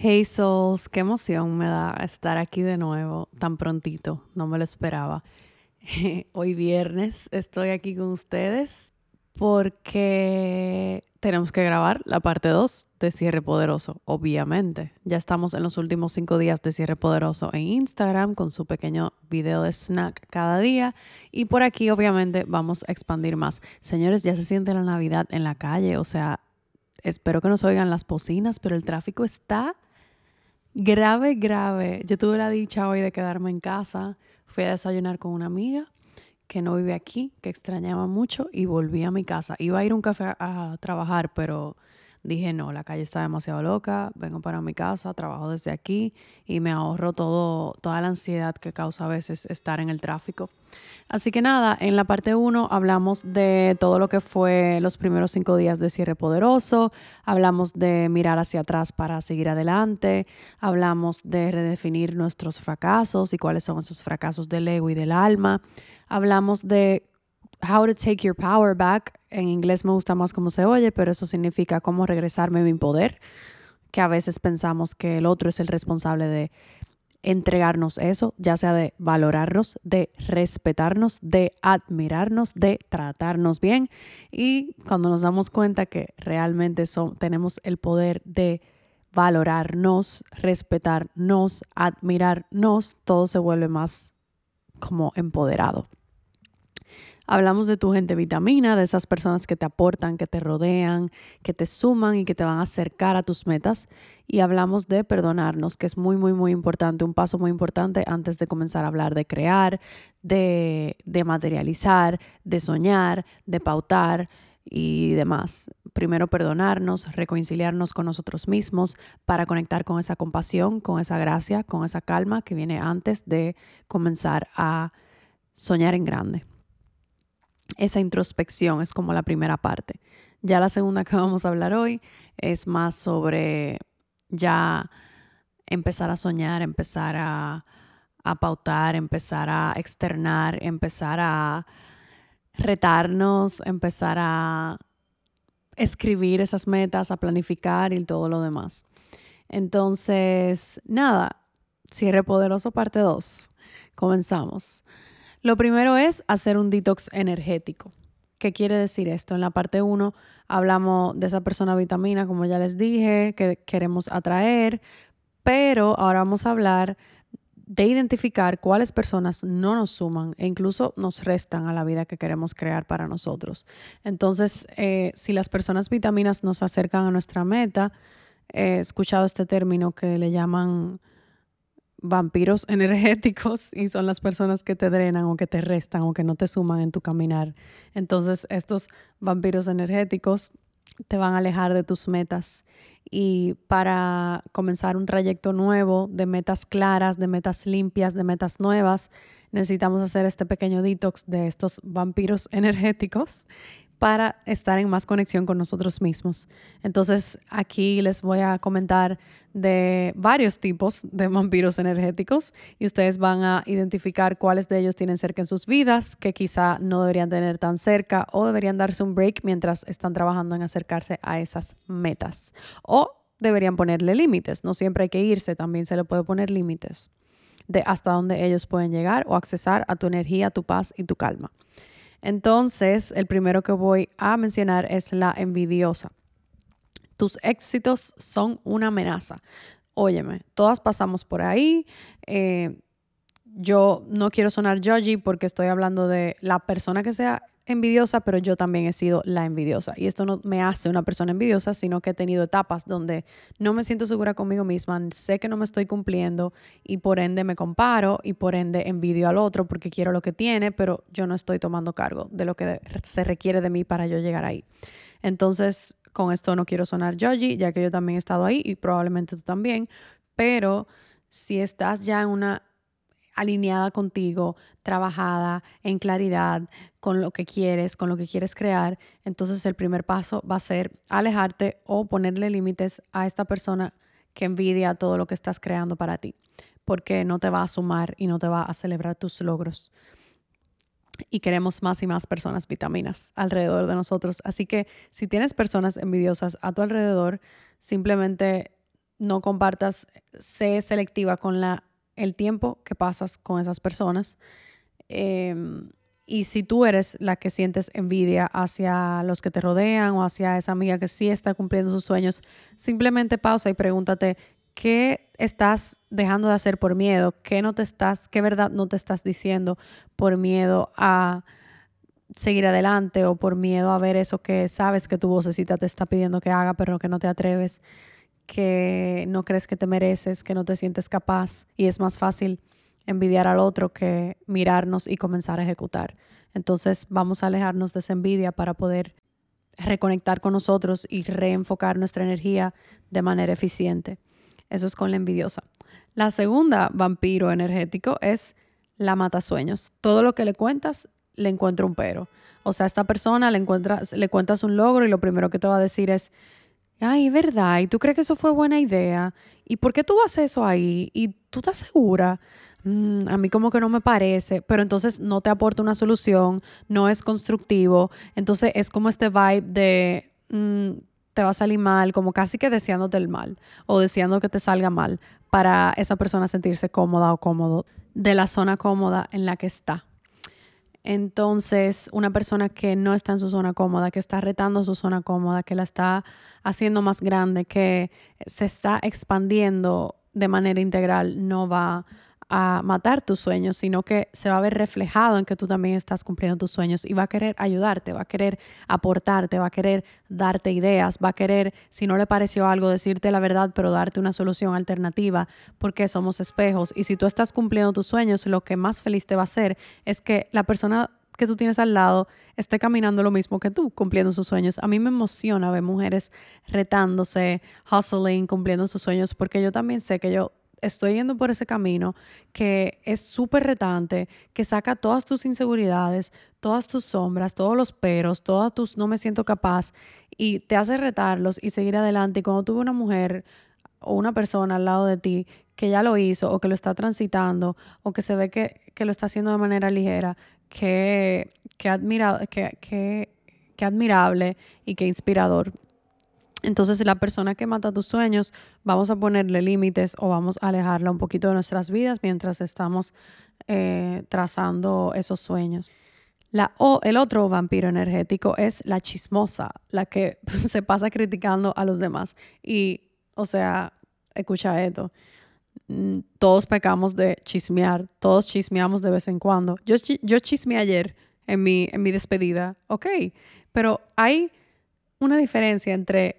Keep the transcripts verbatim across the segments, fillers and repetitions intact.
Hey Souls, qué emoción me da estar aquí de nuevo tan prontito, no me lo esperaba. Hoy viernes estoy aquí con ustedes porque tenemos que grabar la parte dos de Cierre Poderoso, obviamente. Ya estamos en los últimos cinco días de Cierre Poderoso en Instagram con su pequeño video de snack cada día y por aquí obviamente vamos a expandir más. Señores, ya se siente la Navidad en la calle, o sea, espero que nos oigan las bocinas, pero el tráfico está grave, grave. Yo tuve la dicha hoy de quedarme en casa. Fui a desayunar con una amiga que no vive aquí, que extrañaba mucho y volví a mi casa. Iba a ir a un café a, a trabajar, pero dije no, la calle está demasiado loca. Vengo para mi casa, trabajo desde aquí y me ahorro todo, toda la ansiedad que causa a veces estar en el tráfico. Así que nada, en la parte uno hablamos de todo lo que fue los primeros cinco días de Cierre Poderoso, hablamos de mirar hacia atrás para seguir adelante, hablamos de redefinir nuestros fracasos y cuáles son esos fracasos del ego y del alma, hablamos de how to take your power back, en inglés me gusta más cómo se oye, pero eso significa cómo regresarme mi poder, que a veces pensamos que el otro es el responsable de entregarnos eso, ya sea de valorarnos, de respetarnos, de admirarnos, de tratarnos bien. Y cuando nos damos cuenta que realmente son, tenemos el poder de valorarnos, respetarnos, admirarnos, todo se vuelve más como empoderado. Hablamos de tu gente vitamina, de esas personas que te aportan, que te rodean, que te suman y que te van a acercar a tus metas. Y hablamos de perdonarnos, que es muy, muy, muy importante, un paso muy importante antes de comenzar a hablar de crear, de, de materializar, de soñar, de pautar y demás. Primero perdonarnos, reconciliarnos con nosotros mismos para conectar con esa compasión, con esa gracia, con esa calma que viene antes de comenzar a soñar en grande. Esa introspección es como la primera parte. Ya la segunda que vamos a hablar hoy es más sobre ya empezar a soñar, empezar a, a pautar, empezar a externar, empezar a retarnos, empezar a escribir esas metas, a planificar y todo lo demás. Entonces, nada, Cierre Poderoso parte dos. Comenzamos. Lo primero es hacer un detox energético. ¿Qué quiere decir esto? En la parte uno hablamos de esa persona vitamina, como ya les dije, que queremos atraer, pero ahora vamos a hablar de identificar cuáles personas no nos suman e incluso nos restan a la vida que queremos crear para nosotros. Entonces, eh, si las personas vitaminas nos acercan a nuestra meta, he escuchado este término que le llaman vampiros energéticos y son las personas que te drenan o que te restan o que no te suman en tu caminar. Entonces, estos vampiros energéticos te van a alejar de tus metas y para comenzar un trayecto nuevo de metas claras, de metas limpias, de metas nuevas, necesitamos hacer este pequeño detox de estos vampiros energéticos para estar en más conexión con nosotros mismos. Entonces, aquí les voy a comentar de varios tipos de vampiros energéticos y ustedes van a identificar cuáles de ellos tienen cerca en sus vidas, que quizá no deberían tener tan cerca o deberían darse un break mientras están trabajando en acercarse a esas metas. O deberían ponerle límites. No siempre hay que irse, también se le puede poner límites de hasta dónde ellos pueden llegar o accesar a tu energía, tu paz y tu calma. Entonces, el primero que voy a mencionar es la envidiosa. Tus éxitos son una amenaza. Óyeme, todas pasamos por ahí. Eh, yo no quiero sonar judgy porque estoy hablando de la persona que sea envidiosa, pero yo también he sido la envidiosa. Y esto no me hace una persona envidiosa, sino que he tenido etapas donde no me siento segura conmigo misma, sé que no me estoy cumpliendo y por ende me comparo y por ende envidio al otro porque quiero lo que tiene, pero yo no estoy tomando cargo de lo que se requiere de mí para yo llegar ahí. Entonces, con esto no quiero sonar judgy, ya que yo también he estado ahí y probablemente tú también, pero si estás ya en una alineada contigo, trabajada en claridad con lo que quieres, con lo que quieres crear, entonces el primer paso va a ser alejarte o ponerle límites a esta persona que envidia todo lo que estás creando para ti, porque no te va a sumar y no te va a celebrar tus logros. Y queremos más y más personas vitaminas alrededor de nosotros. Así que si tienes personas envidiosas a tu alrededor, simplemente no compartas, sé selectiva con la, el tiempo que pasas con esas personas. Eh, y si tú eres la que sientes envidia hacia los que te rodean o hacia esa amiga que sí está cumpliendo sus sueños, simplemente pausa y pregúntate qué estás dejando de hacer por miedo, qué no te estás, qué verdad no te estás diciendo por miedo a seguir adelante o por miedo a ver eso que sabes que tu vocecita te está pidiendo que haga, pero que no te atreves, que no crees que te mereces, que no te sientes capaz, y es más fácil envidiar al otro que mirarnos y comenzar a ejecutar. Entonces vamos a alejarnos de esa envidia para poder reconectar con nosotros y reenfocar nuestra energía de manera eficiente. Eso es con la envidiosa. La segunda vampiro energético es la matasueños. Todo lo que le cuentas le encuentra un pero. O sea, a esta persona le, encuentras, le cuentas un logro y lo primero que te va a decir es: ay, es verdad, ¿y tú crees que eso fue buena idea? ¿Y por qué tú haces eso ahí? ¿Y tú estás segura? Mm, a mí como que no me parece, pero entonces no te aporta una solución, no es constructivo. Entonces es como este vibe de mm, te va a salir mal, como casi que deseándote el mal o deseando que te salga mal para esa persona sentirse cómoda o cómodo de la zona cómoda en la que está. Entonces, una persona que no está en su zona cómoda, que está retando su zona cómoda, que la está haciendo más grande, que se está expandiendo de manera integral, no va a matar tus sueños, sino que se va a ver reflejado en que tú también estás cumpliendo tus sueños y va a querer ayudarte, va a querer aportarte, va a querer darte ideas, va a querer, si no le pareció algo, decirte la verdad, pero darte una solución alternativa, porque somos espejos. Y si tú estás cumpliendo tus sueños, lo que más feliz te va a hacer es que la persona que tú tienes al lado esté caminando lo mismo que tú, cumpliendo sus sueños. A mí me emociona ver mujeres retándose, hustling, cumpliendo sus sueños, porque yo también sé que yo estoy yendo por ese camino que es súper retante, que saca todas tus inseguridades, todas tus sombras, todos los peros, todas tus no me siento capaz, y te hace retarlos y seguir adelante. Y cuando tuve una mujer o una persona al lado de ti que ya lo hizo o que lo está transitando o que se ve que, que lo está haciendo de manera ligera, que, que, admira, que, que, que admirable y que inspirador. Entonces, la persona que mata tus sueños, vamos a ponerle límites o vamos a alejarla un poquito de nuestras vidas mientras estamos eh, trazando esos sueños. La, o el otro vampiro energético es la chismosa, la que se pasa criticando a los demás. Y, o sea, escucha esto. Todos pecamos de chismear, todos chismeamos de vez en cuando. Yo, yo chismeé ayer en mi, en mi despedida, ok, pero hay una diferencia entre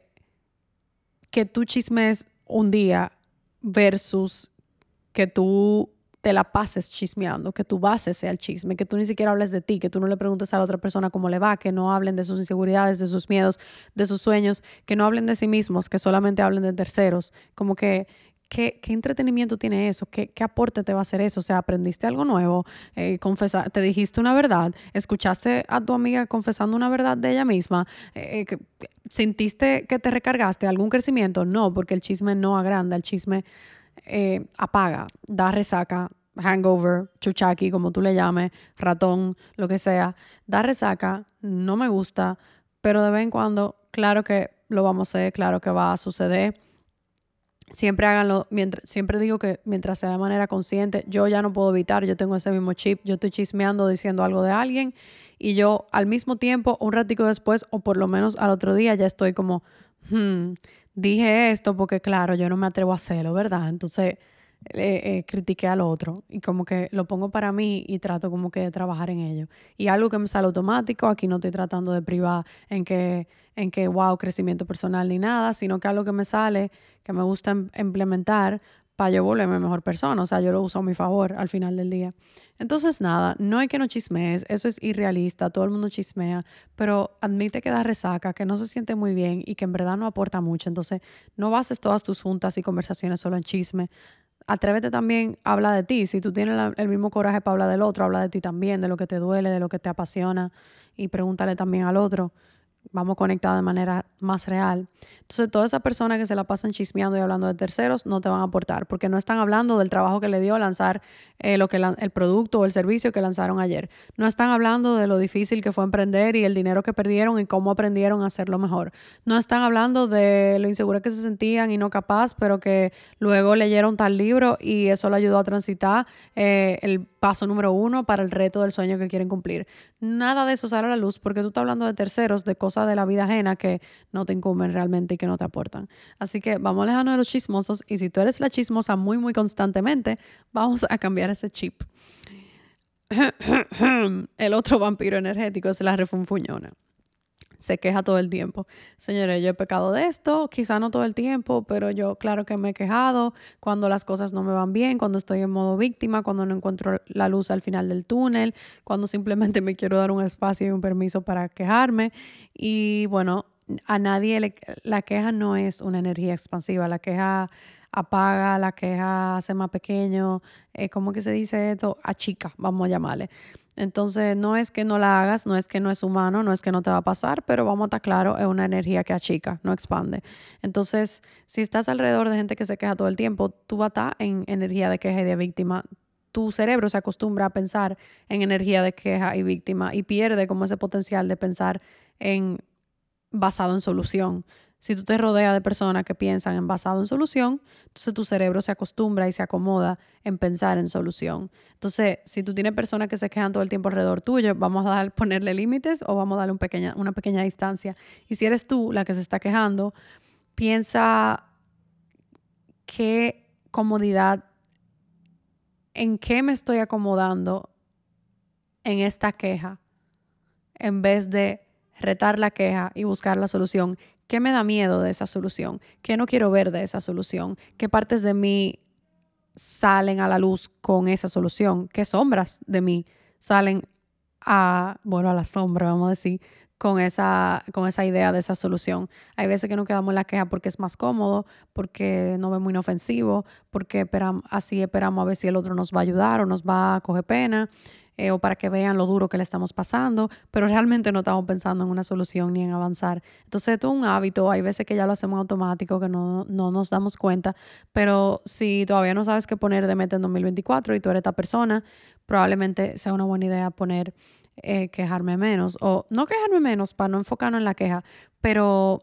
que tú chismes un día versus que tú te la pases chismeando, que tu base sea el chisme, que tú ni siquiera hables de ti, que tú no le preguntes a la otra persona cómo le va, que no hablen de sus inseguridades, de sus miedos, de sus sueños, que no hablen de sí mismos, que solamente hablen de terceros. Como que, ¿qué, qué entretenimiento tiene eso? ¿Qué, qué aporte te va a hacer eso? O sea, ¿aprendiste algo nuevo? Eh, confesa, ¿te dijiste una verdad? ¿Escuchaste a tu amiga confesando una verdad de ella misma? Eh, que, ¿Sentiste que te recargaste? ¿Algún crecimiento? No, porque el chisme no agranda, el chisme eh, apaga, da resaca, hangover, chuchaki, como tú le llames, ratón, lo que sea. Da resaca, no me gusta, pero de vez en cuando, claro que lo vamos a hacer, claro que va a suceder. Siempre háganlo, mientras, siempre digo que mientras sea de manera consciente. Yo ya no puedo evitar, yo tengo ese mismo chip, yo estoy chismeando diciendo algo de alguien y yo al mismo tiempo, un ratico después o por lo menos al otro día ya estoy como, hmm, dije esto porque claro, yo no me atrevo a hacerlo, ¿verdad? Entonces eh, eh, critiqué al otro y como que lo pongo para mí y trato como que de trabajar en ello. Y algo que me sale automático, aquí no estoy tratando de privar en que, en que wow, crecimiento personal ni nada, sino que algo que me sale, que me gusta em- implementar para yo volverme mejor persona. O sea, yo lo uso a mi favor al final del día. Entonces, nada, no hay que no chismees, eso es irrealista, todo el mundo chismea, pero admite que da resaca, que no se siente muy bien y que en verdad no aporta mucho. Entonces, no bases todas tus juntas y conversaciones solo en chisme. Atrévete también a hablar de ti. Si tú tienes la, el mismo coraje para hablar del otro, habla de ti también, de lo que te duele, de lo que te apasiona y pregúntale también al otro. vamos conectados de manera más real. Entonces, todas esas personas que se la pasan chismeando y hablando de terceros no te van a aportar porque no están hablando del trabajo que le dio lanzar eh, lo que la, el producto o el servicio que lanzaron ayer. No están hablando de lo difícil que fue emprender y el dinero que perdieron y cómo aprendieron a hacerlo mejor. No están hablando de lo insegura que se sentían y no capaz, pero que luego leyeron tal libro y eso le ayudó a transitar eh, el paso número uno para el reto del sueño que quieren cumplir. Nada de eso sale a la luz porque tú estás hablando de terceros, de cosas de la vida ajena que no te incumben realmente y que no te aportan. Así que vamos a alejarnos de los chismosos y si tú eres la chismosa muy, muy constantemente, vamos a cambiar ese chip. El otro vampiro energético es la refunfuñona. Se queja todo el tiempo. Señores, yo he pecado de esto, quizá no todo el tiempo, pero yo claro que me he quejado cuando las cosas no me van bien, cuando estoy en modo víctima, cuando no encuentro la luz al final del túnel, cuando simplemente me quiero dar un espacio y un permiso para quejarme. Y bueno, a nadie le, la queja no es una energía expansiva, la queja apaga, la queja hace más pequeño, eh, ¿cómo que se dice esto? Achica, vamos a llamarle. Entonces, no es que no la hagas, no es que no es humano, no es que no te va a pasar, pero vamos a estar claro, es una energía que achica, no expande. Entonces, si estás alrededor de gente que se queja todo el tiempo, tú vas a estar en energía de queja y de víctima. Tu cerebro se acostumbra a pensar en energía de queja y víctima y pierde como ese potencial de pensar en basado en solución. Si tú te rodeas de personas que piensan en basado en solución, entonces tu cerebro se acostumbra y se acomoda en pensar en solución. Entonces, si tú tienes personas que se quejan todo el tiempo alrededor tuyo, vamos a dar, ponerle límites o vamos a darle un pequeña, una pequeña distancia. Y si eres tú la que se está quejando, piensa qué comodidad, en qué me estoy acomodando en esta queja, en vez de retar la queja y buscar la solución. ¿Qué me da miedo de esa solución? ¿Qué no quiero ver de esa solución? ¿Qué partes de mí salen a la luz con esa solución? ¿Qué sombras de mí salen a, bueno, a la sombra, vamos a decir, con esa, con esa idea de esa solución? Hay veces que nos quedamos en la queja porque es más cómodo, porque no es muy inofensivo, porque esperamos, así esperamos a ver si el otro nos va a ayudar o nos va a coger pena. Eh, o para que vean lo duro que le estamos pasando, pero realmente no estamos pensando en una solución ni en avanzar. Entonces, esto es un hábito, hay veces que ya lo hacemos automático, que no, no nos damos cuenta, pero si todavía no sabes qué poner de meta en dos mil veinticuatro y tú eres esta persona, probablemente sea una buena idea poner eh, quejarme menos, o no quejarme menos para no enfocarnos en la queja, pero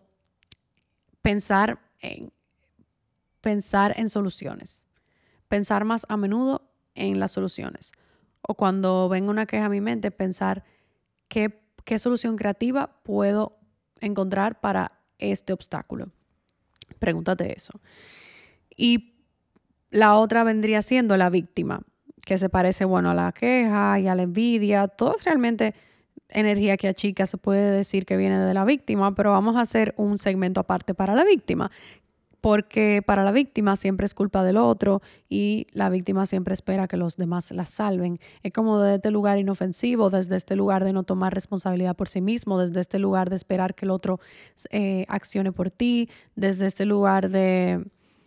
pensar en, pensar en soluciones, pensar más a menudo en las soluciones. O cuando venga una queja a mi mente, pensar qué, qué solución creativa puedo encontrar para este obstáculo. Pregúntate eso. Y la otra vendría siendo la víctima, que se parece, bueno, a la queja y a la envidia. Todo es realmente energía que achica, se puede decir que viene de la víctima, pero vamos a hacer un segmento aparte para la víctima. Porque para la víctima siempre es culpa del otro y la víctima siempre espera que los demás la salven. Es como desde este lugar inofensivo, desde este lugar de no tomar responsabilidad por sí mismo, desde este lugar de esperar que el otro eh, accione por ti, desde este lugar de,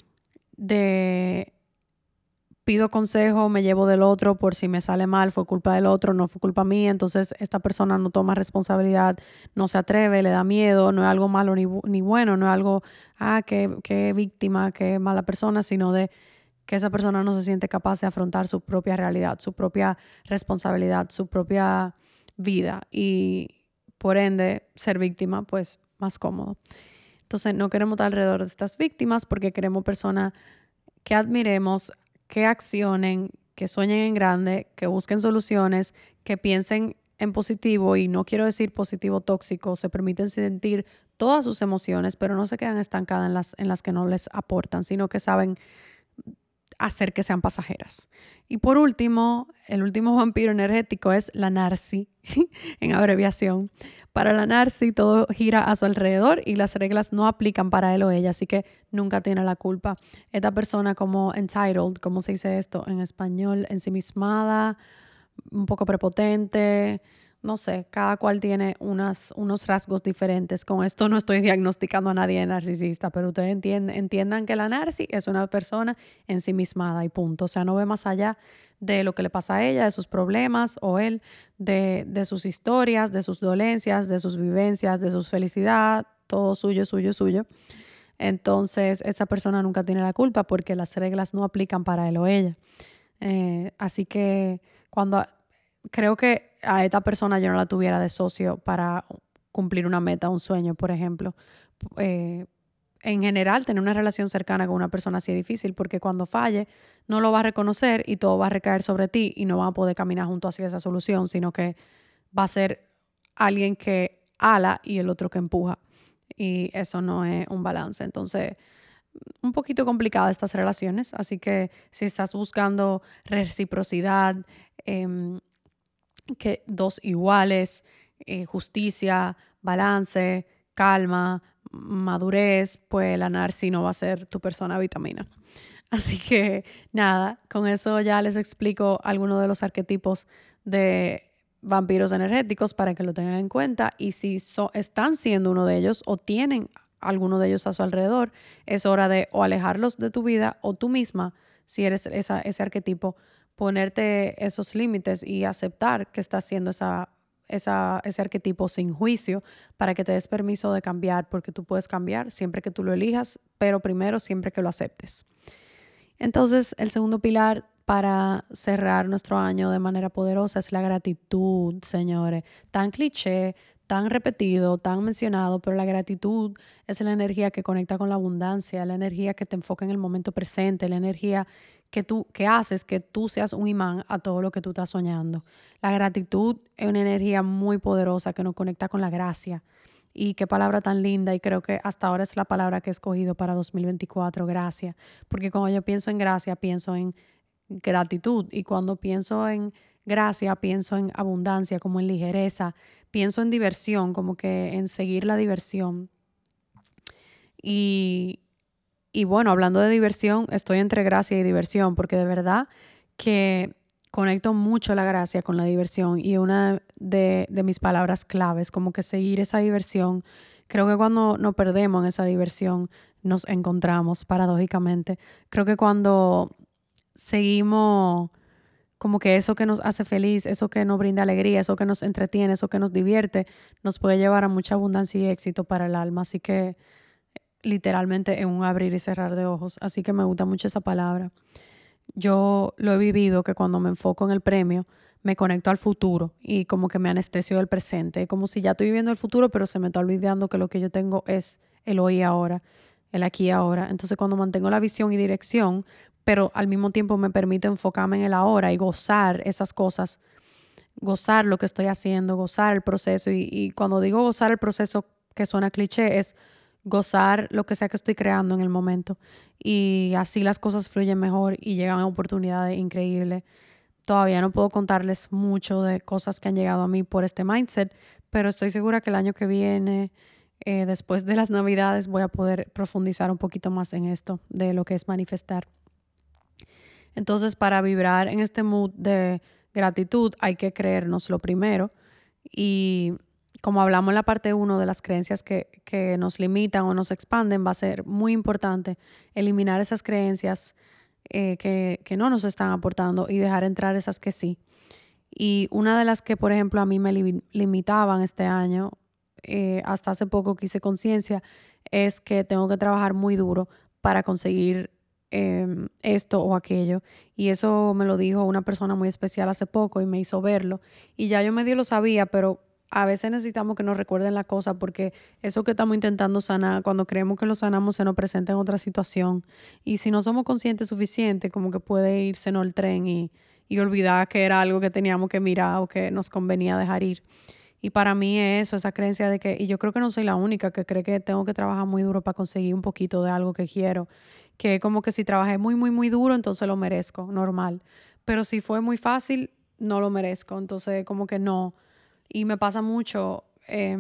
de pido consejo, me llevo del otro por si me sale mal, fue culpa del otro, no fue culpa mía, entonces esta persona no toma responsabilidad, no se atreve, le da miedo, no es algo malo ni, ni bueno, no es algo, ah, qué, qué víctima, qué mala persona, sino de que esa persona no se siente capaz de afrontar su propia realidad, su propia responsabilidad, su propia vida y por ende ser víctima, pues más cómodo. Entonces no queremos estar alrededor de estas víctimas porque queremos personas que admiremos, que accionen, que sueñen en grande, que busquen soluciones, que piensen en positivo, y no quiero decir positivo tóxico, se permiten sentir todas sus emociones, pero no se quedan estancadas en las, en las que no les aportan, sino que saben hacer que sean pasajeras. Y por último, el último vampiro energético es la Narci, en abreviación. Para la Narci todo gira a su alrededor y las reglas no aplican para él o ella, así que nunca tiene la culpa. Esta persona como entitled, ¿cómo se dice esto en español? Ensimismada, un poco prepotente, no sé, cada cual tiene unas, unos rasgos diferentes. Con esto no estoy diagnosticando a nadie de narcisista, pero ustedes entienden, entiendan que la narci es una persona ensimismada y punto. O sea, no ve más allá de lo que le pasa a ella, de sus problemas o él, de, de sus historias, de sus dolencias, de sus vivencias, de su felicidad, todo suyo, suyo, suyo. Entonces, esa persona nunca tiene la culpa porque las reglas no aplican para él o ella. Eh, así que cuando creo que a esta persona yo no la tuviera de socio para cumplir una meta, un sueño, por ejemplo. Eh, en general, tener una relación cercana con una persona así es difícil porque cuando falle no lo va a reconocer y todo va a recaer sobre ti y no van a poder caminar juntos hacia esa solución, sino que va a ser alguien que ala y el otro que empuja. Y eso no es un balance. Entonces, un poquito complicadas estas relaciones. Así que si estás buscando reciprocidad, eh, que dos iguales, eh, justicia, balance, calma, madurez, pues la narci no va a ser tu persona vitamina. Así que nada, con eso ya les explico algunos de los arquetipos de vampiros energéticos para que lo tengan en cuenta, y si so, están siendo uno de ellos o tienen alguno de ellos a su alrededor, es hora de o alejarlos de tu vida o tú misma, si eres esa, ese arquetipo, ponerte esos límites y aceptar que estás siendo esa, esa, ese arquetipo sin juicio para que te des permiso de cambiar, porque tú puedes cambiar siempre que tú lo elijas, pero primero siempre que lo aceptes. Entonces, el segundo pilar para cerrar nuestro año de manera poderosa es la gratitud, señores. Tan cliché, tan repetido, tan mencionado, pero la gratitud es la energía que conecta con la abundancia, la energía que te enfoca en el momento presente, la energía que tú que haces que tú seas un imán a todo lo que tú estás soñando. La gratitud es una energía muy poderosa que nos conecta con la gracia. Y qué palabra tan linda, y creo que hasta ahora es la palabra que he escogido para dos mil veinticuatro, gracia. Porque cuando yo pienso en gracia, pienso en gratitud, y cuando pienso en gracia, pienso en abundancia, como en ligereza, pienso en diversión, como que en seguir la diversión. Y, y bueno, hablando de diversión, estoy entre gracia y diversión, porque de verdad que conecto mucho la gracia con la diversión, y una de, de mis palabras claves, como que seguir esa diversión. Creo que cuando nos perdemos en esa diversión, nos encontramos paradójicamente. Creo que cuando seguimos como que eso que nos hace feliz, eso que nos brinda alegría, eso que nos entretiene, eso que nos divierte, nos puede llevar a mucha abundancia y éxito para el alma. Así que literalmente es un abrir y cerrar de ojos. Así que me gusta mucho esa palabra. Yo lo he vivido, que cuando me enfoco en el premio, me conecto al futuro y como que me anestesio del presente. Como si ya estoy viviendo el futuro, pero se me está olvidando que lo que yo tengo es el hoy y ahora, el aquí y ahora. Entonces, cuando mantengo la visión y dirección, pero al mismo tiempo me permito enfocarme en el ahora y gozar esas cosas, gozar lo que estoy haciendo, gozar el proceso. Y, y cuando digo gozar el proceso, que suena cliché, es gozar lo que sea que estoy creando en el momento, y así las cosas fluyen mejor y llegan a oportunidades increíbles. Todavía no puedo contarles mucho de cosas que han llegado a mí por este mindset, pero estoy segura que el año que viene, eh, después de las Navidades, voy a poder profundizar un poquito más en esto de lo que es manifestar. Entonces, para vibrar en este mood de gratitud hay que creernos lo primero, y como hablamos en la parte uno de las creencias que, que nos limitan o nos expanden, va a ser muy importante eliminar esas creencias eh, que, que no nos están aportando y dejar entrar esas que sí. Y una de las que, por ejemplo, a mí me li- limitaban este año, eh, hasta hace poco que hice conciencia, es que tengo que trabajar muy duro para conseguir eh, esto o aquello. Y eso me lo dijo una persona muy especial hace poco y me hizo verlo. Y ya yo medio lo sabía, pero a veces necesitamos que nos recuerden la cosa, porque eso que estamos intentando sanar, cuando creemos que lo sanamos, se nos presenta en otra situación. Y si no somos conscientes suficiente, como que puede irse el tren y, y olvidar que era algo que teníamos que mirar o que nos convenía dejar ir. Y para mí es eso, esa creencia de que, y yo creo que no soy la única que cree que tengo que trabajar muy duro para conseguir un poquito de algo que quiero, que como que si trabajé muy, muy, muy duro, entonces lo merezco, normal. Pero si fue muy fácil, no lo merezco, entonces como que no. Y me pasa mucho, eh,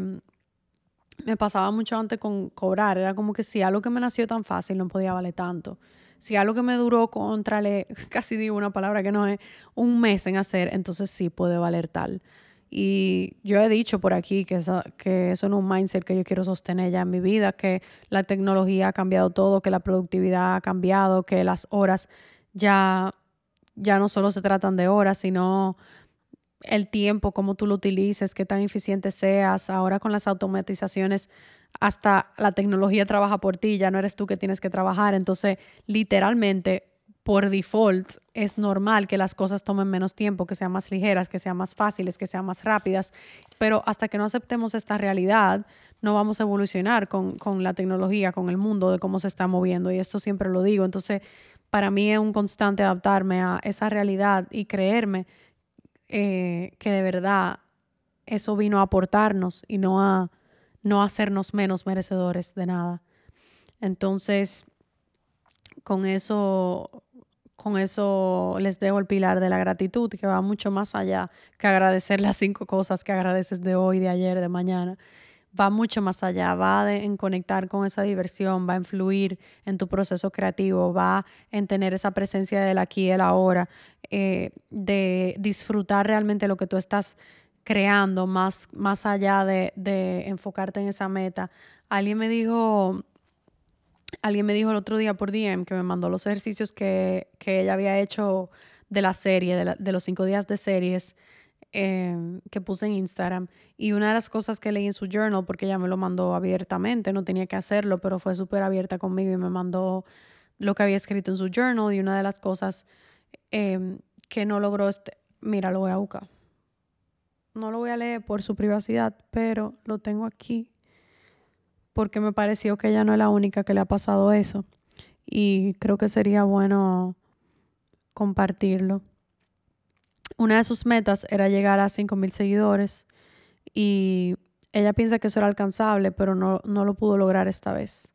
me pasaba mucho antes con cobrar, era como que si algo que me nació tan fácil no podía valer tanto. Si algo que me duró contrale, casi digo una palabra que no es, un mes en hacer, entonces sí puede valer tal. Y yo he dicho por aquí que eso, que eso no es un mindset que yo quiero sostener ya en mi vida, que la tecnología ha cambiado todo, que la productividad ha cambiado, que las horas ya, ya no solo se tratan de horas, sino el tiempo, cómo tú lo utilices, qué tan eficiente seas. Ahora con las automatizaciones, hasta la tecnología trabaja por ti, ya no eres tú que tienes que trabajar. Entonces, literalmente, por default, es normal que las cosas tomen menos tiempo, que sean más ligeras, que sean más fáciles, que sean más rápidas. Pero hasta que no aceptemos esta realidad, no vamos a evolucionar con, con la tecnología, con el mundo, de cómo se está moviendo. Y esto siempre lo digo. Entonces, para mí es un constante adaptarme a esa realidad y creerme eh, que de verdad eso vino a aportarnos y no a, no a hacernos menos merecedores de nada. Entonces, con eso, con eso les dejo el pilar de la gratitud, que va mucho más allá que agradecer las cinco cosas que agradeces de hoy, de ayer, de mañana. Va mucho más allá, va de, en conectar con esa diversión, va a influir en tu proceso creativo, va en tener esa presencia del aquí y el ahora, eh, de disfrutar realmente lo que tú estás creando, más, más allá de, de enfocarte en esa meta. Alguien me dijo, alguien me dijo el otro día por D M que me mandó los ejercicios que, que ella había hecho de la serie, de, la, de los cinco días de series, Eh, que puse en Instagram, y una de las cosas que leí en su journal, porque ella me lo mandó abiertamente, no tenía que hacerlo, pero fue súper abierta conmigo y me mandó lo que había escrito en su journal, y una de las cosas eh, que no logró, este, mira, lo voy a buscar, no lo voy a leer por su privacidad, pero lo tengo aquí porque me pareció que ella no es la única que le ha pasado eso y creo que sería bueno compartirlo. Una de sus metas era llegar a cinco mil seguidores y ella piensa que eso era alcanzable, pero no, no lo pudo lograr esta vez.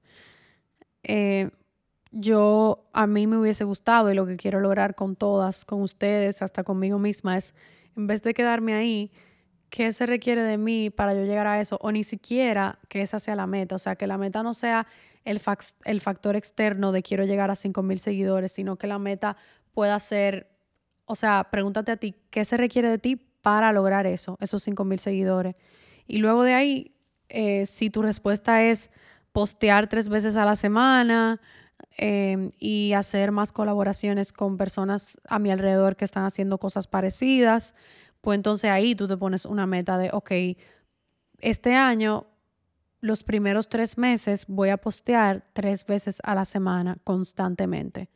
Eh, yo, a mí me hubiese gustado, y lo que quiero lograr con todas, con ustedes, hasta conmigo misma, es, en vez de quedarme ahí, ¿qué se requiere de mí para yo llegar a eso? O ni siquiera que esa sea la meta. O sea, que la meta no sea el, fac- el factor externo de quiero llegar a cinco mil seguidores, sino que la meta pueda ser, o sea, pregúntate a ti, ¿qué se requiere de ti para lograr eso, esos cinco mil seguidores? Y luego de ahí, eh, si tu respuesta es postear tres veces a la semana eh, y hacer más colaboraciones con personas a mi alrededor que están haciendo cosas parecidas, pues entonces ahí tú te pones una meta de, ok, este año, los primeros tres meses voy a postear tres veces a la semana constantemente.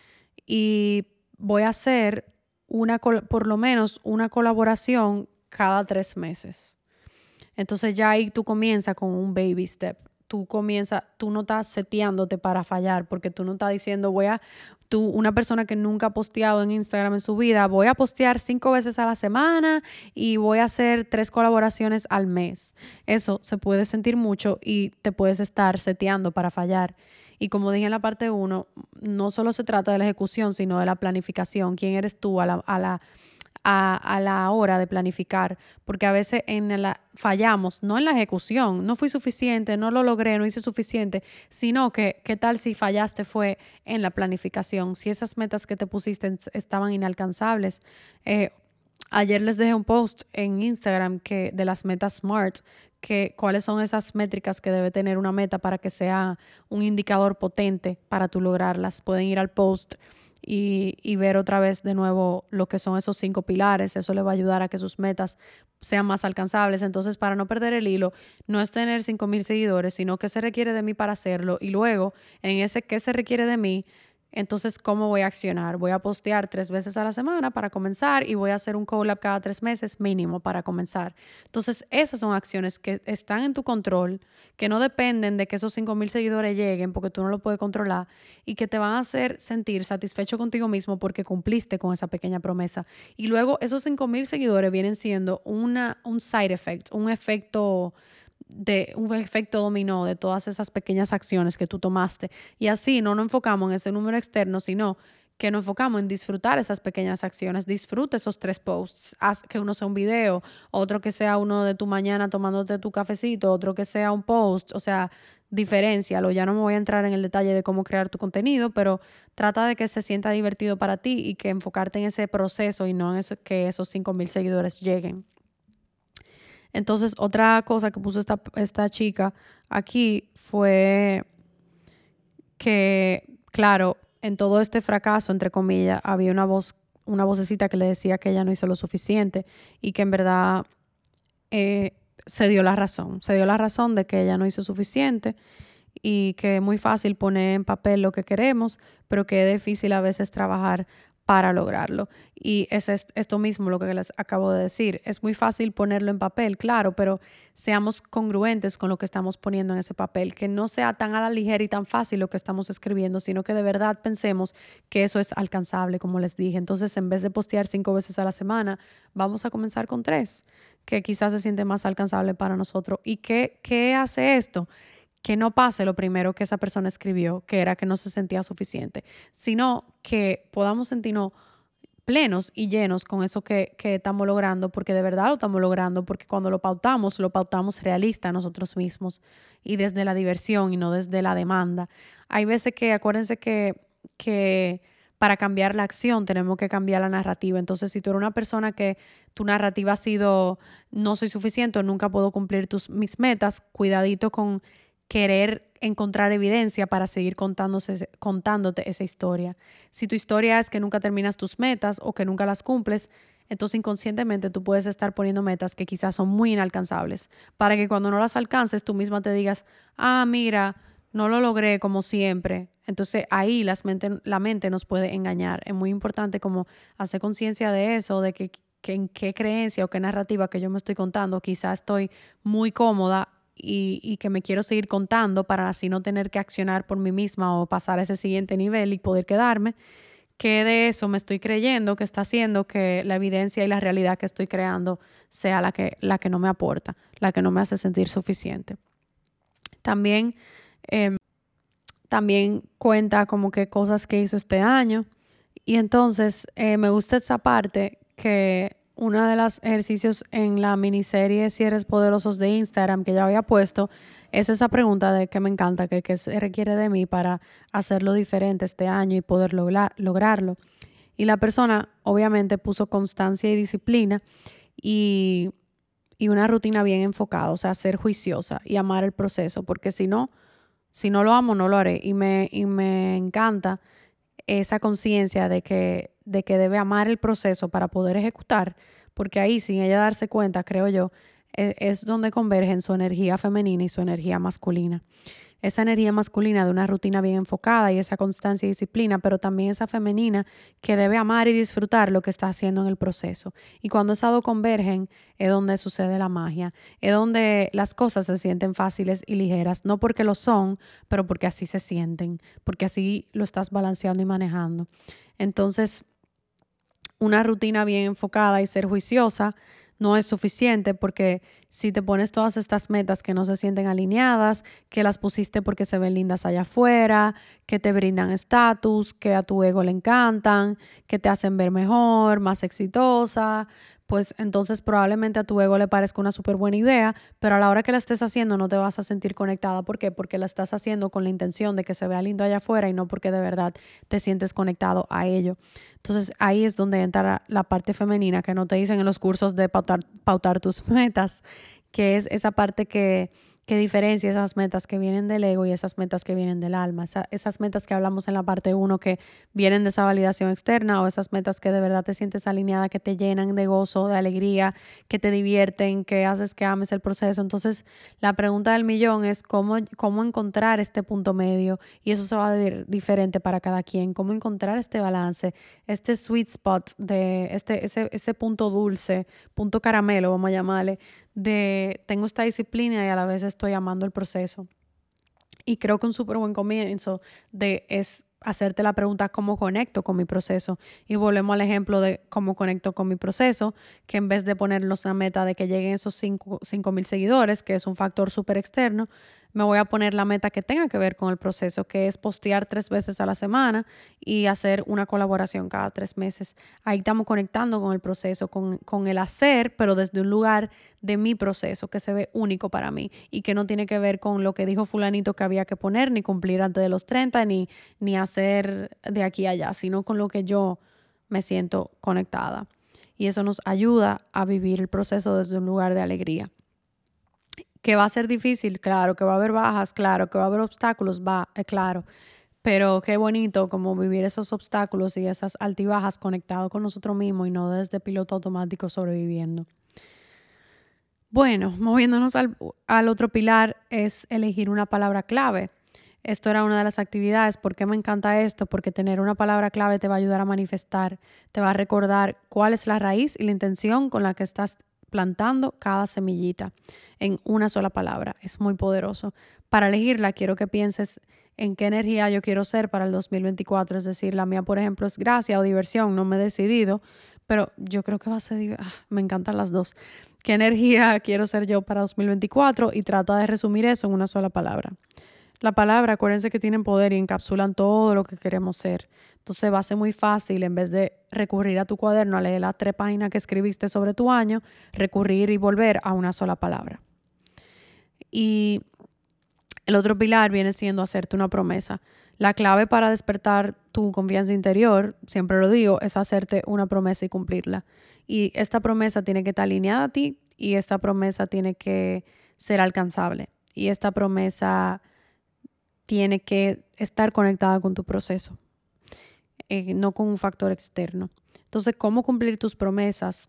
Y voy a hacer una, por lo menos una colaboración cada tres meses. Entonces ya ahí tú comienzas con un baby step. Tú comienzas, tú no estás seteándote para fallar, porque tú no estás diciendo, voy a, tú, una persona que nunca ha posteado en Instagram en su vida, voy a postear cinco veces a la semana y voy a hacer tres colaboraciones al mes. Eso se puede sentir mucho y te puedes estar seteando para fallar. Y como dije en la parte uno, no solo se trata de la ejecución, sino de la planificación. ¿Quién eres tú a la, a la A, a la hora de planificar? Porque a veces en la, fallamos, no en la ejecución, no fui suficiente, no lo logré, no hice suficiente, sino que qué tal si fallaste fue en la planificación, si esas metas que te pusiste estaban inalcanzables. Eh, ayer les dejé un post en Instagram que, de las metas SMART, que cuáles son esas métricas que debe tener una meta para que sea un indicador potente para tú lograrlas. Pueden ir al post Y, y ver otra vez de nuevo lo que son esos cinco pilares. Eso le va a ayudar a que sus metas sean más alcanzables. Entonces, para no perder el hilo, no es tener cinco mil seguidores, sino qué se requiere de mí para hacerlo. Y luego, en ese qué se requiere de mí, entonces, ¿cómo voy a accionar? Voy a postear tres veces a la semana para comenzar y voy a hacer un collab cada tres meses mínimo para comenzar. Entonces, esas son acciones que están en tu control, que no dependen de que esos cinco mil seguidores lleguen porque tú no lo puedes controlar y que te van a hacer sentir satisfecho contigo mismo porque cumpliste con esa pequeña promesa. Y luego esos cinco mil seguidores vienen siendo una, un side effect, un efecto de un efecto dominó de todas esas pequeñas acciones que tú tomaste. Y así no nos enfocamos en ese número externo, sino que nos enfocamos en disfrutar esas pequeñas acciones. Disfruta esos tres posts. Haz que uno sea un video, otro que sea uno de tu mañana tomándote tu cafecito, otro que sea un post. O sea, diferéncialo. Ya no me voy a entrar en el detalle de cómo crear tu contenido, pero trata de que se sienta divertido para ti y que enfocarte en ese proceso y no en eso, que esos cinco mil seguidores lleguen. Entonces, otra cosa que puso esta, esta chica aquí fue que, claro, en todo este fracaso, entre comillas, había una voz, una vocecita que le decía que ella no hizo lo suficiente y que en verdad eh, se dio la razón. Se dio la razón de que ella no hizo suficiente y que es muy fácil poner en papel lo que queremos, pero que es difícil a veces trabajar para lograrlo. Y es esto mismo lo que les acabo de decir. Es muy fácil ponerlo en papel, claro, pero seamos congruentes con lo que estamos poniendo en ese papel, que no sea tan a la ligera y tan fácil lo que estamos escribiendo, sino que de verdad pensemos que eso es alcanzable, como les dije. Entonces, en vez de postear cinco veces a la semana, vamos a comenzar con tres, que quizás se siente más alcanzable para nosotros. ¿Y qué, qué hace esto? Que no pase lo primero que esa persona escribió, que era que no se sentía suficiente, sino que podamos sentirnos plenos y llenos con eso que, que estamos logrando, porque de verdad lo estamos logrando, porque cuando lo pautamos, lo pautamos realista a nosotros mismos y desde la diversión y no desde la demanda. Hay veces que, acuérdense que, que para cambiar la acción tenemos que cambiar la narrativa. Entonces, si tú eres una persona que tu narrativa ha sido no soy suficiente o nunca puedo cumplir tus, mis metas, cuidadito con querer encontrar evidencia para seguir contándose, contándote esa historia. Si tu historia es que nunca terminas tus metas o que nunca las cumples, entonces inconscientemente tú puedes estar poniendo metas que quizás son muy inalcanzables para que cuando no las alcances tú misma te digas, ah, mira, no lo logré como siempre. Entonces ahí las mente, la mente nos puede engañar. Es muy importante como hacer conciencia de eso, de que, que en qué creencia o qué narrativa que yo me estoy contando, quizás estoy muy cómoda Y, y que me quiero seguir contando para así no tener que accionar por mí misma o pasar a ese siguiente nivel y poder quedarme, que de eso me estoy creyendo que está haciendo que la evidencia y la realidad que estoy creando sea la que, la que no me aporta, la que no me hace sentir suficiente. También, eh, también cuenta como que cosas que hizo este año y entonces eh, me gusta esa parte que uno de los ejercicios en la miniserie Cierres Poderosos de Instagram que ya había puesto es esa pregunta de que me encanta, que, que se requiere de mí para hacerlo diferente este año y poder lograr, lograrlo. Y la persona obviamente puso constancia y disciplina y, y una rutina bien enfocada, o sea, ser juiciosa y amar el proceso, porque si no, si no lo amo, no lo haré. Y me, y me encanta esa conciencia de que, de que debe amar el proceso para poder ejecutar, porque ahí, sin ella darse cuenta, creo yo, es, es donde convergen su energía femenina y su energía masculina. Esa energía masculina de una rutina bien enfocada y esa constancia y disciplina, pero también esa femenina que debe amar y disfrutar lo que está haciendo en el proceso. Y cuando esas dos convergen es donde sucede la magia, es donde las cosas se sienten fáciles y ligeras, no porque lo son, pero porque así se sienten, porque así lo estás balanceando y manejando. Entonces, una rutina bien enfocada y ser juiciosa no es suficiente, porque si te pones todas estas metas que no se sienten alineadas, que las pusiste porque se ven lindas allá afuera, que te brindan estatus, que a tu ego le encantan, que te hacen ver mejor, más exitosa, pues entonces probablemente a tu ego le parezca una súper buena idea, pero a la hora que la estés haciendo no te vas a sentir conectada. ¿Por qué? Porque la estás haciendo con la intención de que se vea lindo allá afuera y no porque de verdad te sientes conectado a ello. Entonces ahí es donde entra la parte femenina que no te dicen en los cursos de pautar, pautar tus metas, que es esa parte que, que diferencia esas metas que vienen del ego y esas metas que vienen del alma. Esa, esas metas que hablamos en la parte uno que vienen de esa validación externa, o esas metas que de verdad te sientes alineada, que te llenan de gozo, de alegría, que te divierten, que haces que ames el proceso. Entonces la pregunta del millón es cómo, cómo encontrar este punto medio, y eso se va a ver diferente para cada quien. Cómo encontrar este balance, este sweet spot, de este, ese, ese punto dulce, punto caramelo, vamos a llamarle, de tengo esta disciplina y a la vez estoy amando el proceso. Y creo que un súper buen comienzo de es hacerte la pregunta cómo conecto con mi proceso, y volvemos al ejemplo de cómo conecto con mi proceso, que en vez de ponernos la meta de que lleguen esos cinco mil seguidores, que es un factor súper externo, me voy a poner la meta que tenga que ver con el proceso, que es postear tres veces a la semana y hacer una colaboración cada tres meses. Ahí estamos conectando con el proceso, con, con el hacer, pero desde un lugar de mi proceso que se ve único para mí y que no tiene que ver con lo que dijo fulanito que había que poner, ni cumplir antes de los treinta, ni, ni hacer de aquí a allá, sino con lo que yo me siento conectada. Y eso nos ayuda a vivir el proceso desde un lugar de alegría. Que va a ser difícil, claro, que va a haber bajas, claro, que va a haber obstáculos, va, eh, claro. Pero qué bonito como vivir esos obstáculos y esas altibajas conectado con nosotros mismos y no desde piloto automático sobreviviendo. Bueno, moviéndonos al, al otro pilar es elegir una palabra clave. Esto era una de las actividades. ¿Por qué me encanta esto? Porque tener una palabra clave te va a ayudar a manifestar, te va a recordar cuál es la raíz y la intención con la que estás plantando cada semillita en una sola palabra. Es muy poderoso. Para elegirla, quiero que pienses en qué energía yo quiero ser para el dos mil veinticuatro. Es decir, la mía, por ejemplo, es gracia o diversión. No me he decidido, pero yo creo que va a ser... Ah, me encantan las dos. ¿Qué energía quiero ser yo para dos mil veinticuatro? Y trata de resumir eso en una sola palabra. La palabra, acuérdense que tienen poder y encapsulan todo lo que queremos ser. Entonces va a ser muy fácil, en vez de recurrir a tu cuaderno a leer las tres páginas que escribiste sobre tu año, recurrir y volver a una sola palabra. Y el otro pilar viene siendo hacerte una promesa. La clave para despertar tu confianza interior, siempre lo digo, es hacerte una promesa y cumplirla. Y esta promesa tiene que estar alineada a ti y esta promesa tiene que ser alcanzable. Y esta promesa tiene que estar conectada con tu proceso, eh, no con un factor externo. Entonces, cómo cumplir tus promesas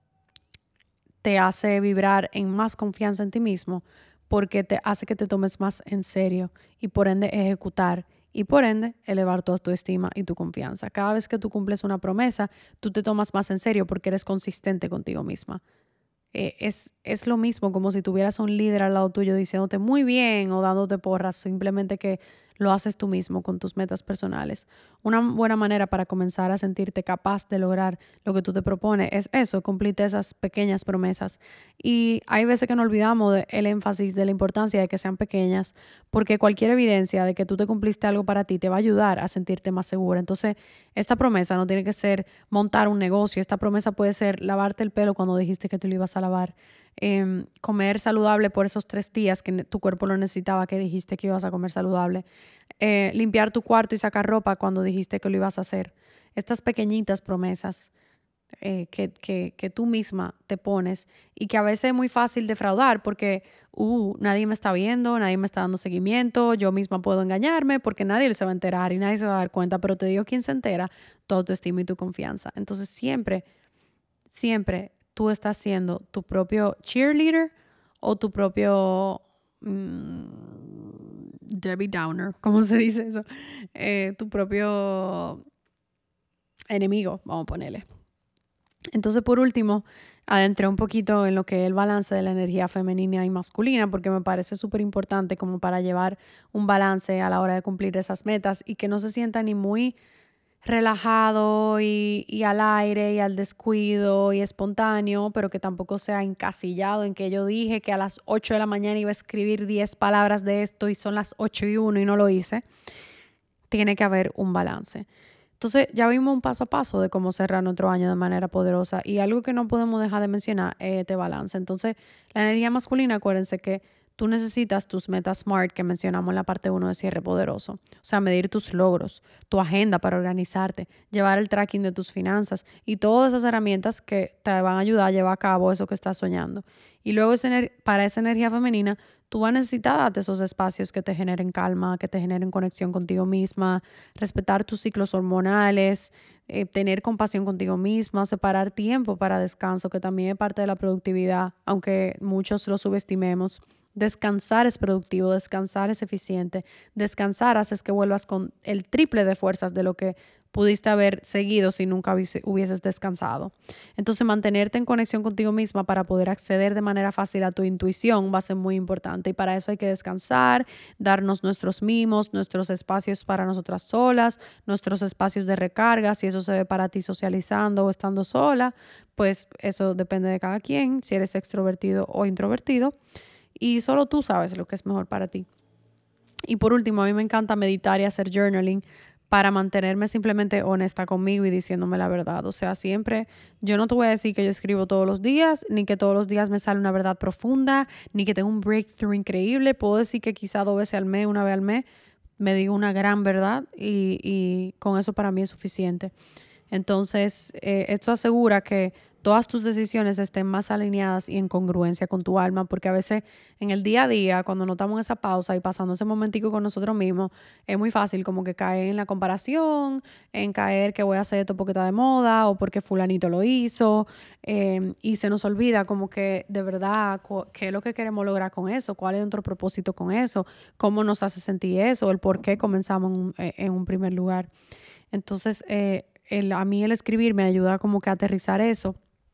te hace vibrar en más confianza en ti mismo, porque te hace que te tomes más en serio y por ende ejecutar y por ende elevar tu autoestima y tu confianza. Cada vez que tú cumples una promesa, tú te tomas más en serio porque eres consistente contigo misma. Eh, es, es lo mismo como si tuvieras a un líder al lado tuyo diciéndote muy bien o dándote porras, simplemente que lo haces tú mismo con tus metas personales. Una buena manera para comenzar a sentirte capaz de lograr lo que tú te propones es eso, cumplirte esas pequeñas promesas. Y hay veces que nos olvidamos del énfasis de la importancia de que sean pequeñas, porque cualquier evidencia de que tú te cumpliste algo para ti te va a ayudar a sentirte más segura. Entonces, esta promesa no tiene que ser montar un negocio, esta promesa puede ser lavarte el pelo cuando dijiste que tú lo ibas a lavar, eh, comer saludable por esos tres días que tu cuerpo lo necesitaba, que dijiste que ibas a comer saludable, eh, limpiar tu cuarto y sacar ropa cuando dijiste que lo ibas a hacer. Estas pequeñitas promesas eh, que, que, que tú misma te pones y que a veces es muy fácil defraudar porque uh, nadie me está viendo, nadie me está dando seguimiento, yo misma puedo engañarme porque nadie se va a enterar y nadie se va a dar cuenta, pero te digo quién se entera, tu autoestima y tu confianza. Entonces siempre, siempre tú estás siendo tu propio cheerleader o tu propio mmm, Debbie Downer, ¿cómo se dice eso? Eh, tu propio enemigo, vamos a ponerle. Entonces, por último, adentré un poquito en lo que es el balance de la energía femenina y masculina, porque me parece súper importante como para llevar un balance a la hora de cumplir esas metas y que no se sienta ni muy relajado y, y al aire y al descuido y espontáneo, pero que tampoco sea encasillado en que yo dije que a las ocho de la mañana iba a escribir diez palabras de esto y son las ocho y uno y no lo hice. Tiene que haber un balance. Entonces ya vimos un paso a paso de cómo cerrar nuestro año de manera poderosa y algo que no podemos dejar de mencionar es este balance. Entonces la energía masculina, acuérdense que tú necesitas tus metas SMART que mencionamos en la parte uno de cierre poderoso. O sea, medir tus logros, tu agenda para organizarte, llevar el tracking de tus finanzas y todas esas herramientas que te van a ayudar a llevar a cabo eso que estás soñando. Y luego para esa energía femenina, tú vas a necesitar darte esos espacios que te generen calma, que te generen conexión contigo misma, respetar tus ciclos hormonales, eh, tener compasión contigo misma, separar tiempo para descanso, que también es parte de la productividad, aunque muchos lo subestimemos. Descansar es productivo, descansar es eficiente. Descansar haces que vuelvas con el triple de fuerzas de lo que pudiste haber seguido si nunca hubieses descansado. Entonces, mantenerte en conexión contigo misma para poder acceder de manera fácil a tu intuición va a ser muy importante. Y para eso hay que descansar, darnos nuestros mimos, nuestros espacios para nosotras solas, nuestros espacios de recarga. Si eso se ve para ti socializando o estando sola, pues eso depende de cada quien, si eres extrovertido o introvertido. Y solo tú sabes lo que es mejor para ti. Y por último, a mí me encanta meditar y hacer journaling para mantenerme simplemente honesta conmigo y diciéndome la verdad. O sea, siempre, yo no te voy a decir que yo escribo todos los días, ni que todos los días me sale una verdad profunda, ni que tengo un breakthrough increíble. Puedo decir que quizá dos veces al mes, una vez al mes, me digo una gran verdad y, y con eso para mí es suficiente. Entonces, eh, esto asegura que todas tus decisiones estén más alineadas y en congruencia con tu alma, porque a veces en el día a día, cuando no estamos en esa pausa y pasando ese momentico con nosotros mismos, es muy fácil como que caer en la comparación, en caer que voy a hacer esto porque está de moda o porque fulanito lo hizo, eh, y se nos olvida como que de verdad qué es lo que queremos lograr con eso, cuál es nuestro propósito con eso, cómo nos hace sentir eso, el por qué comenzamos en un, en un primer lugar. Entonces, eh, el, a mí el escribir me ayuda como que a aterrizar eso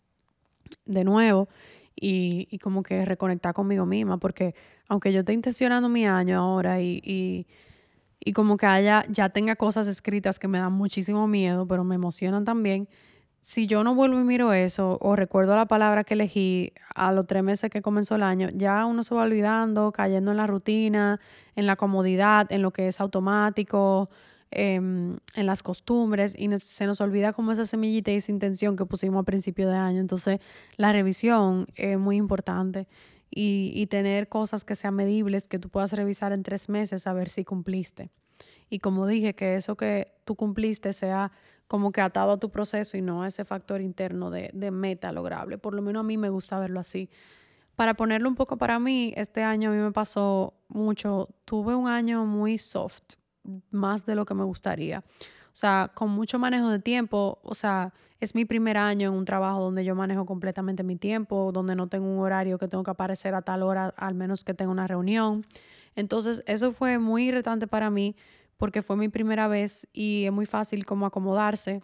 de nuevo y, y como que reconectar conmigo misma, porque aunque yo esté intencionando mi año ahora y, y, y como que haya, ya tenga cosas escritas que me dan muchísimo miedo, pero me emocionan también, si yo no vuelvo y miro eso o recuerdo la palabra que elegí a los tres meses que comenzó el año, ya uno se va olvidando, cayendo en la rutina, en la comodidad, en lo que es automático, em, en las costumbres, y nos- se nos olvida como esa semillita y esa intención que pusimos a principio de año. Entonces, la revisión es muy importante y, y tener cosas que sean medibles, que tú puedas revisar en tres meses a ver si cumpliste. Y como dije, que eso que tú cumpliste sea como que atado a tu proceso y no a ese factor interno de, de meta lograble. Por lo menos a mí me gusta verlo así. Para ponerlo un poco para mí, este año a mí me pasó mucho. Tuve un año muy soft, más de lo que me gustaría. O sea, con mucho manejo de tiempo. O sea, es mi primer año en un trabajo donde yo manejo completamente mi tiempo, donde no tengo un horario que tengo que aparecer a tal hora, al menos que tenga una reunión. Entonces, eso fue muy irritante para mí porque fue mi primera vez y es muy fácil como acomodarse,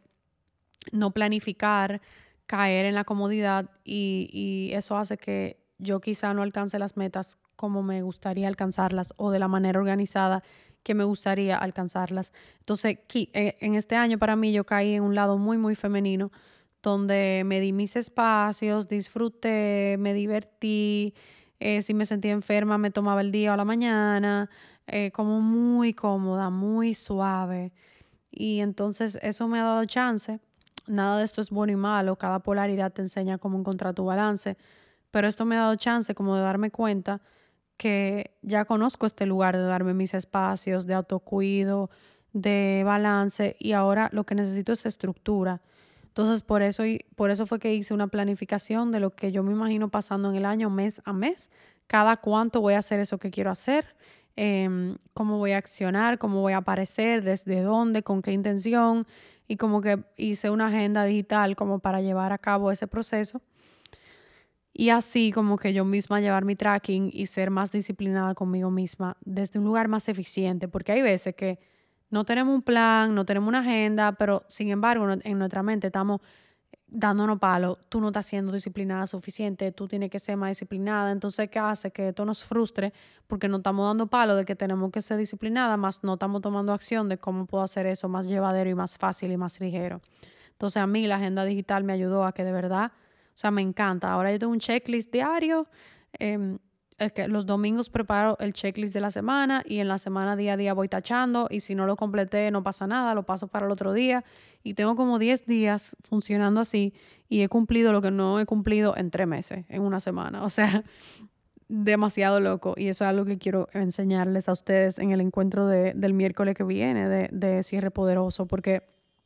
no planificar, caer en la comodidad y, y eso hace que yo quizá no alcance las metas como me gustaría alcanzarlas o de la manera organizada que me gustaría alcanzarlas. Entonces, eh, en este año para mí yo caí en un lado muy, muy femenino, donde me di mis espacios, disfruté, me divertí, eh, si me sentía enferma me tomaba el día o la mañana, eh, como muy cómoda, muy suave. Y entonces eso me ha dado chance. Nada de esto es bueno y malo, cada polaridad te enseña cómo encontrar tu balance, pero esto me ha dado chance como de darme cuenta que ya conozco este lugar de darme mis espacios, de autocuido, de balance y ahora lo que necesito es estructura. Entonces por eso, y por eso fue que hice una planificación de lo que yo me imagino pasando en el año mes a mes, cada cuánto voy a hacer eso que quiero hacer, em, cómo voy a accionar, cómo voy a aparecer, desde dónde, con qué intención, y como que hice una agenda digital como para llevar a cabo ese proceso y así como que yo misma llevar mi tracking y ser más disciplinada conmigo misma desde un lugar más eficiente, porque hay veces que no tenemos un plan, no tenemos una agenda, pero sin embargo no- en nuestra mente estamos dándonos palo, tú no estás siendo disciplinada suficiente, tú tienes que ser más disciplinada. Entonces, ¿qué hace? Que esto nos frustre porque no estamos dando palo de que tenemos que ser disciplinada, más no estamos tomando acción de cómo puedo hacer eso más llevadero y más fácil y más ligero. Entonces, a mí la agenda digital me ayudó a que de verdad, o sea, me encanta. Ahora yo tengo un checklist diario. eh, es que los domingos preparo el checklist de la semana y en la semana día a día voy tachando y si no lo completé no pasa nada, lo paso para el otro día y tengo como diez días funcionando así y he cumplido lo que no he cumplido en tres meses, en una semana. O sea, demasiado loco y eso es algo que quiero enseñarles a ustedes en el encuentro de, del miércoles que viene de, de cierre poderoso, porque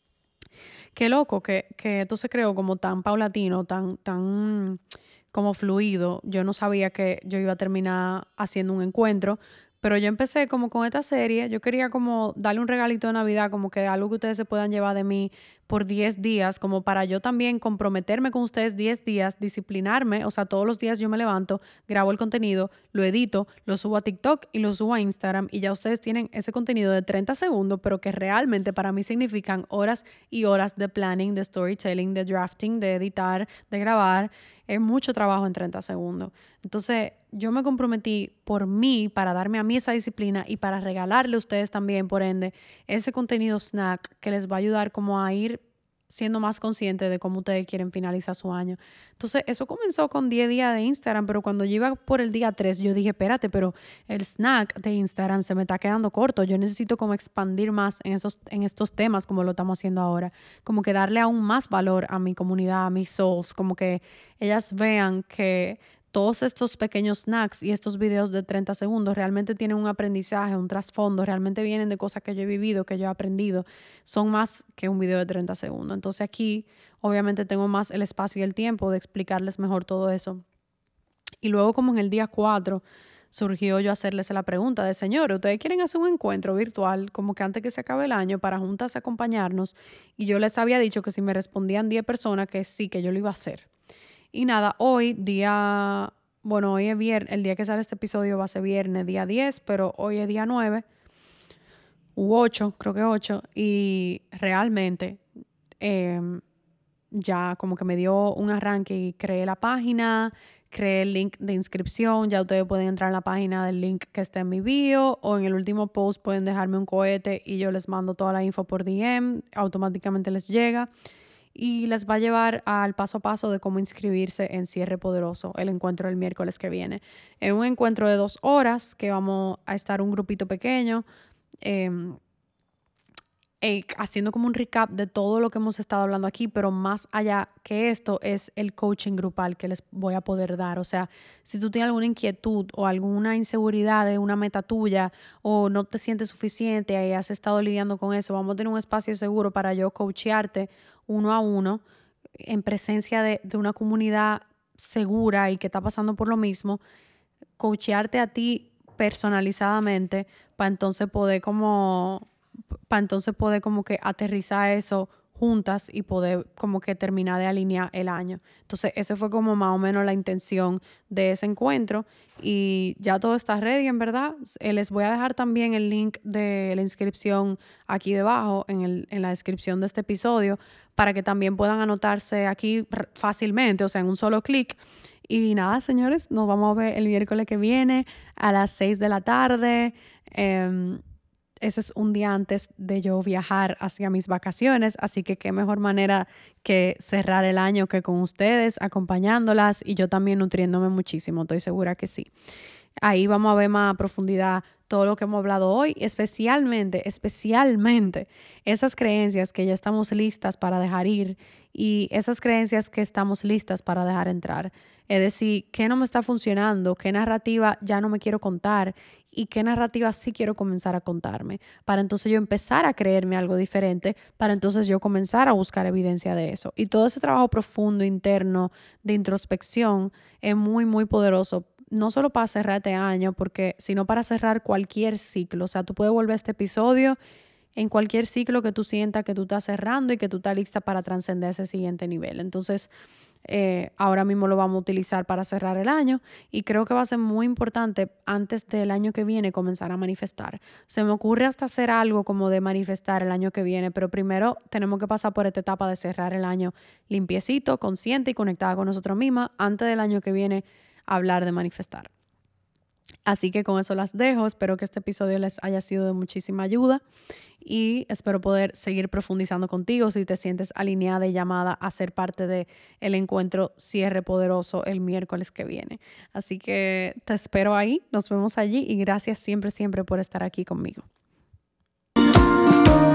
qué loco que, que esto se creó como tan paulatino, tan, tan como fluido. Yo no sabía que yo iba a terminar haciendo un encuentro, pero yo empecé como con esta serie. Yo quería como darle un regalito de Navidad, como que algo que ustedes se puedan llevar de mí por diez días, como para yo también comprometerme con ustedes diez días, disciplinarme. O sea, todos los días yo me levanto, grabo el contenido, lo edito, lo subo a TikTok y lo subo a Instagram y ya ustedes tienen ese contenido de treinta segundos, pero que realmente para mí significan horas y horas de planning, de storytelling, de drafting, de editar, de grabar. Es mucho trabajo en treinta segundos. Entonces, yo me comprometí por mí, para darme a mí esa disciplina y para regalarle a ustedes también, por ende, ese contenido snack que les va a ayudar como a ir siendo más conscientes de cómo ustedes quieren finalizar su año. Entonces, eso comenzó con diez días de Instagram, pero cuando yo iba por el día tres, yo dije, espérate, pero el snack de Instagram se me está quedando corto. Yo necesito como expandir más en, esos, en estos temas como lo estamos haciendo ahora. Como que darle aún más valor a mi comunidad, a mis souls, como que ellas vean que todos estos pequeños snacks y estos videos de treinta segundos realmente tienen un aprendizaje, un trasfondo, realmente vienen de cosas que yo he vivido, que yo he aprendido, son más que un video de treinta segundos. Entonces aquí obviamente tengo más el espacio y el tiempo de explicarles mejor todo eso. Y luego como en el día cuatro surgió yo hacerles la pregunta de, señores, ¿ustedes quieren hacer un encuentro virtual como que antes que se acabe el año para juntas acompañarnos? Y yo les había dicho que si me respondían diez personas que sí, que yo lo iba a hacer. Y nada, hoy día, bueno, hoy es viernes, el día que sale este episodio va a ser viernes, día diez, pero hoy es día nueve u ocho, creo que ocho, y realmente eh, ya como que me dio un arranque y creé la página, creé el link de inscripción, ya ustedes pueden entrar en la página del link que está en mi bio o en el último post pueden dejarme un cohete y yo les mando toda la info por D M, automáticamente les llega y les va a llevar al paso a paso de cómo inscribirse en Cierre Poderoso, el encuentro del miércoles que viene. Es un encuentro de dos horas que vamos a estar un grupito pequeño, eh, Eh, haciendo como un recap de todo lo que hemos estado hablando aquí, pero más allá que esto es el coaching grupal que les voy a poder dar. O sea, si tú tienes alguna inquietud o alguna inseguridad de una meta tuya o no te sientes suficiente y has estado lidiando con eso, vamos a tener un espacio seguro para yo coachearte uno a uno en presencia de, de una comunidad segura y que está pasando por lo mismo, coachearte a ti personalizadamente para entonces poder como... para entonces poder como que aterrizar eso juntas y poder como que terminar de alinear el año. Entonces, esa fue como más o menos la intención de ese encuentro y ya todo está ready, en verdad. Eh, les voy a dejar también el link de la inscripción aquí debajo en, el, en la descripción de este episodio para que también puedan anotarse aquí fácilmente, o sea, en un solo clic. Y nada, señores, nos vamos a ver el miércoles que viene a las seis de la tarde. Eh, Ese es un día antes de yo viajar hacia mis vacaciones, así que qué mejor manera que cerrar el año que con ustedes, acompañándolas y yo también nutriéndome muchísimo, estoy segura que sí. Ahí vamos a ver más a profundidad todo lo que hemos hablado hoy, especialmente, especialmente esas creencias que ya estamos listas para dejar ir y esas creencias que estamos listas para dejar entrar. Es decir, qué no me está funcionando, qué narrativa ya no me quiero contar y qué narrativa sí quiero comenzar a contarme, para entonces yo empezar a creerme algo diferente, para entonces yo comenzar a buscar evidencia de eso. Y todo ese trabajo profundo, interno, de introspección, es muy, muy poderoso, no solo para cerrar este año, porque, sino para cerrar cualquier ciclo. O sea, tú puedes volver a este episodio en cualquier ciclo que tú sientas que tú estás cerrando y que tú estás lista para trascender ese siguiente nivel. Entonces, eh, ahora mismo lo vamos a utilizar para cerrar el año y creo que va a ser muy importante antes del año que viene comenzar a manifestar. Se me ocurre hasta hacer algo como de manifestar el año que viene, pero primero tenemos que pasar por esta etapa de cerrar el año limpiecito, consciente y conectada con nosotros mismas antes del año que viene hablar de manifestar. Así que con eso las dejo. Espero que este episodio les haya sido de muchísima ayuda y espero poder seguir profundizando contigo si te sientes alineada y llamada a ser parte de el encuentro Cierre Poderoso el miércoles que viene. Así que te espero ahí, nos vemos allí y gracias siempre, siempre por estar aquí conmigo.